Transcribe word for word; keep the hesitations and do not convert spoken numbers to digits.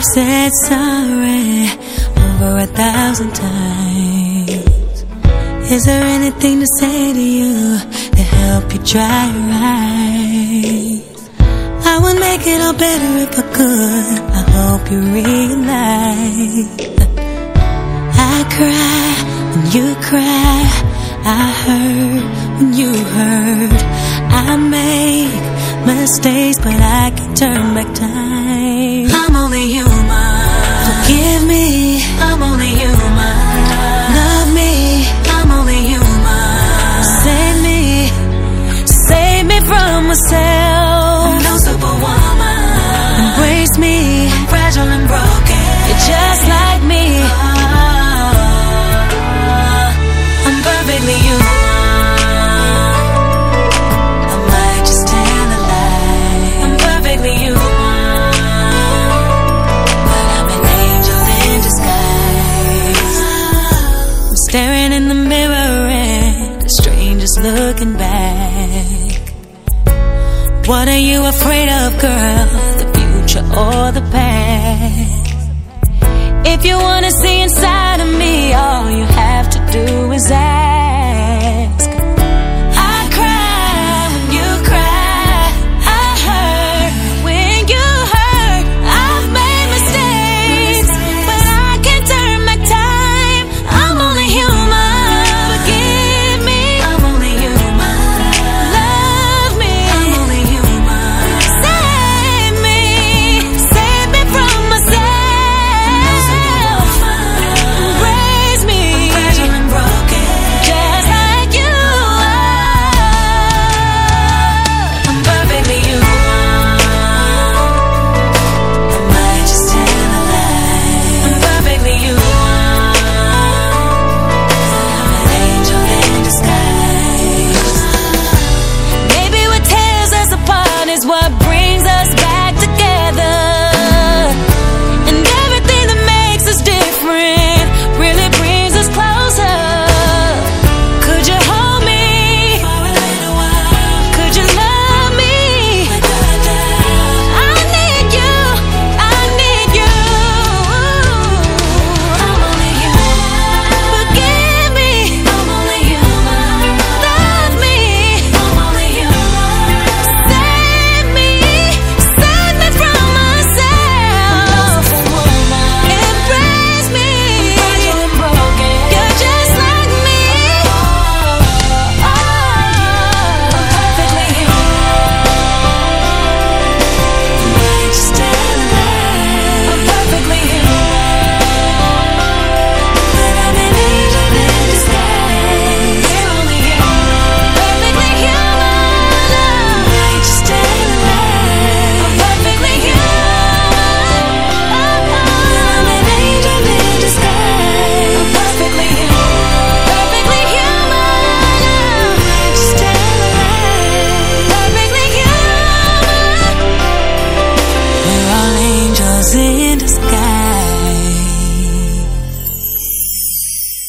said sorry over a thousand times. Is there anything to say to you to help you dry your eyes? I would make it all better if I could. I hope you realize I cry when you cry, I hurt when you hurt. I make mistakes, but I can turn back time. I'm only human. Forgive me, I'm only human. Love me, I'm only human. Save me, save me from myself. I'm no superwoman. Embrace me, I'm fragile and broken. You're just like me. Oh, I'm perfectly human. Staring in the mirror and a stranger's looking back. What are you afraid of, girl? The future or the past? If you wanna see inside of me, all you have to do is ask.